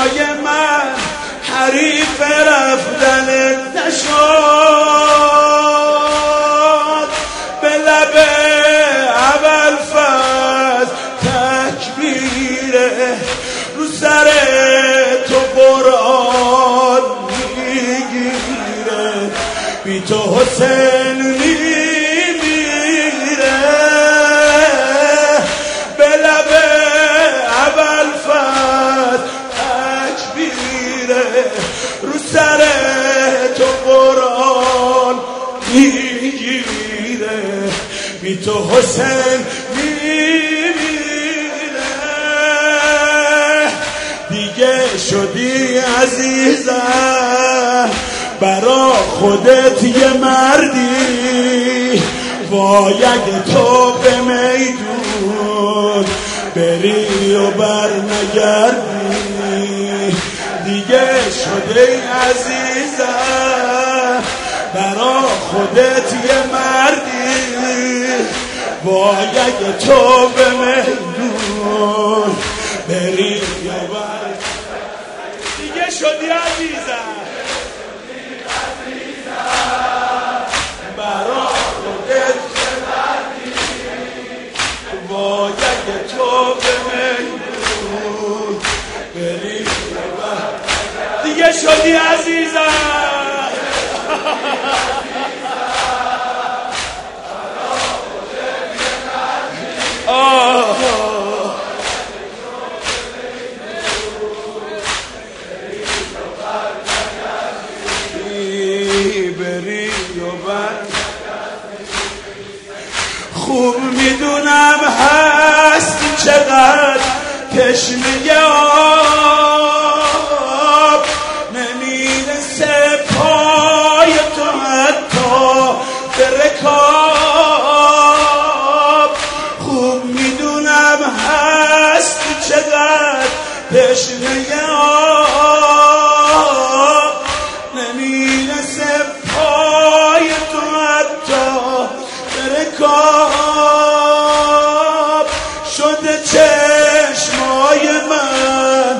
چشمای من حریف رفتن نشد، به لب ابوالفضل تکبیره، رو سر تو قرآن میگیره، بی تو حسین میمیره، به لب ابوالفضل تکبیره، رو سر تو قرآن میگیره، بی تو حسین میمیره. دیگه شدی عزیزم برا خودت یه مردی، وای اگه تو به میدون بری و بر نگردی. دیگه شده عزیزم برا خودت یه مردی، وای اگه تو به میدون بری و بر. دیگه شدی عزیزم برا خودت یه مردی، وای اگه تو به میدون بری و بر. دیگه شدی عزیزم بری و بر. خوب میدونم هست چقدر تشنه آب، نمیرسه پای تو حتی به رکاب. خوب میدونم هست چقدر تشنه آب، نمیرسه پای تو حتی به رکاب. شده چشمای من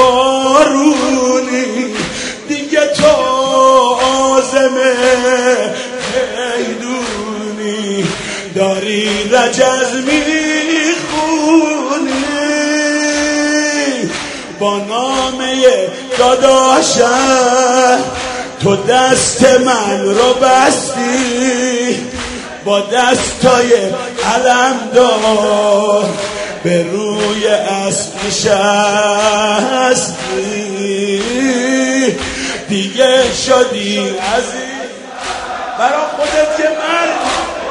بارونی، دیگه تو عازمه میدونی، داری رجز میخونی، با نامه داداشم تو دست من رو بستی، با دستای علمدار به روی اسب نشستی. دیگه شدی عزیز برا خودت که مرد،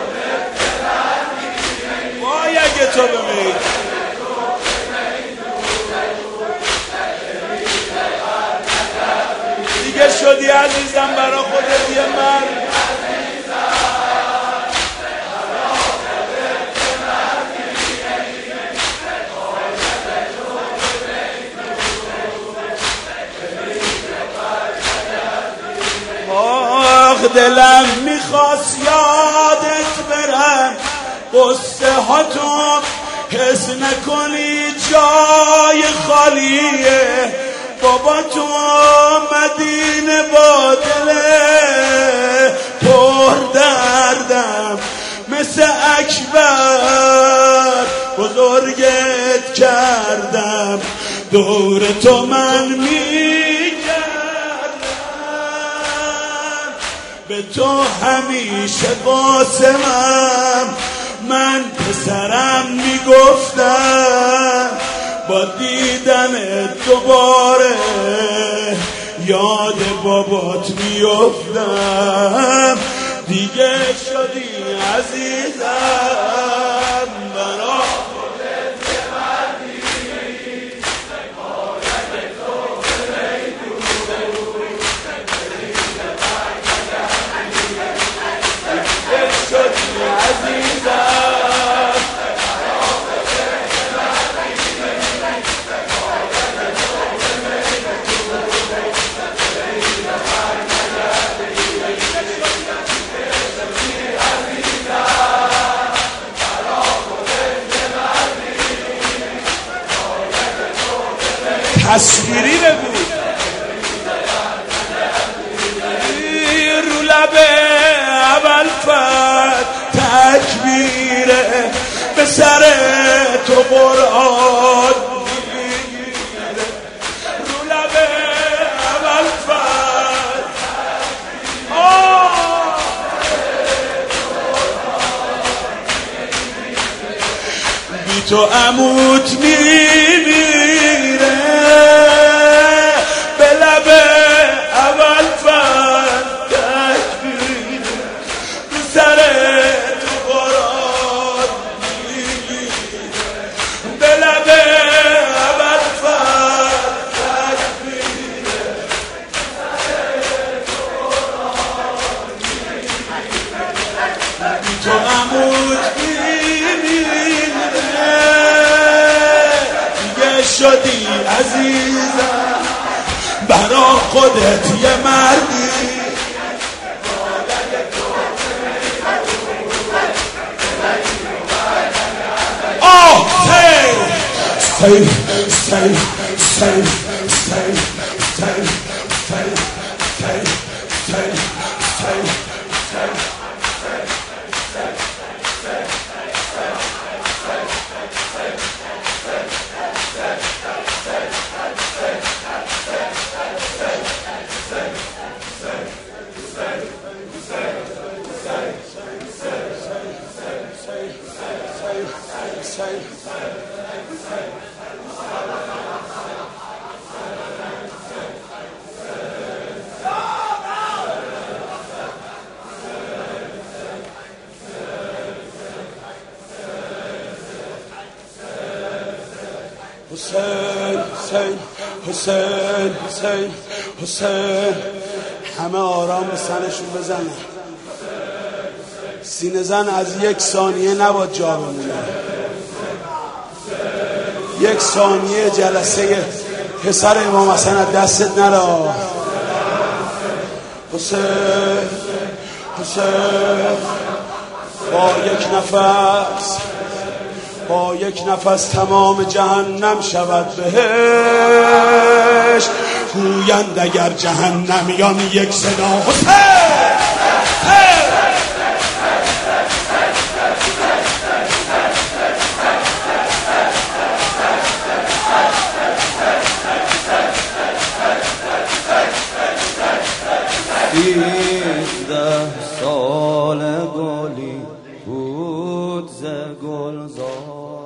وای اگه تو بمید. دیگه شدی عزیزم برا خودت یه مرد. دلم میخواست یادت برم، قصه ها تو حس نکنی جای خالیه. بابا تو مدینه با دل پر دردم، مثل اکبر بزرگت کردم، دور تو من به تو همیشه قاسمم. من پسرم میگفتم با دیدن دوباره یاد بابات میافتم. دیگه شدی عزیزم برا خودت یه مردی، تصویری بگو. رو لب اول فرد تکبیره، به سر تو قرآن میگیره. رو لب اول فرد بی تو عمود میمیره، به لب اول فرد تکبیره، به سر تو قرآن میگیره. به لب اول فرد تکبیره، بی تو عمود شدی عزیزم برا خودت یه مردی. سیل سیل سیل سیل سیل سیل سیل سیل سیل حسین حسین حسین حسین حسین. همه آرام به سنشون بزنن. سینه زن از یک ثانیه نباید جا بمونه. یک ثانیه جلسه پسر امام حسن از دستت نره. حسین حسین با یک نفس تمام جهنم شود بهش. گویند اگر جهنمیان یک صدا حسین. ده سال گلی بود ز گلزار